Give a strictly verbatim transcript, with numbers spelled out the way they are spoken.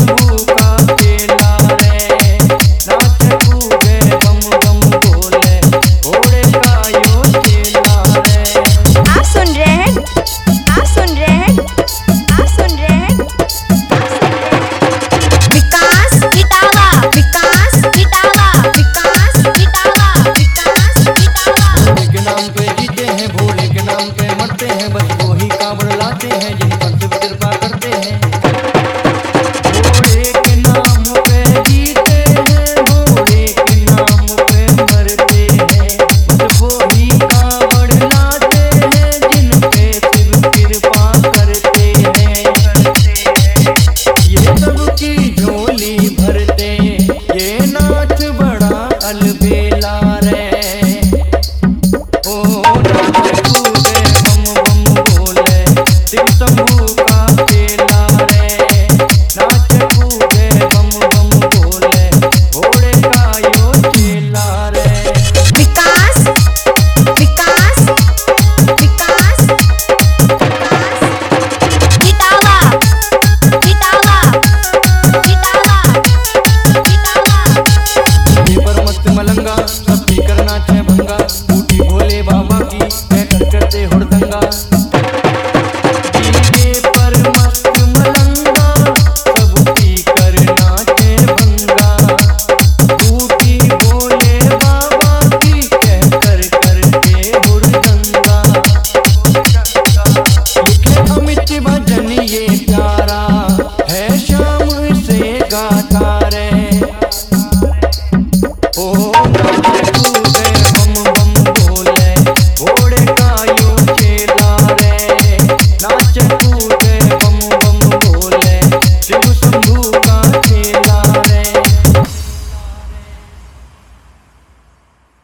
प्रभु का चेला रे, नाच कूदे बम बम बोले, घोड़े का यो चेला रे। आप सुन रहे हैं आप सुन रहे हैं आप सुन रहे हैं विकास इटावा विकास इटावा विकास इटावा विकास इटावा। भोले के नाम पे जीते हैं, भोले के नाम पे मरते हैं, बस वो ही कांवड़ लाते हैं जिन पर शिव कृपा करते हैं। भोले के नाम पे जीते हैं, भोले के नाम पे मरते हैं, बस वो ही कांवड़ लाते हैं जिन पे शिव कृपा करते हैं। ये सबकी झोली भर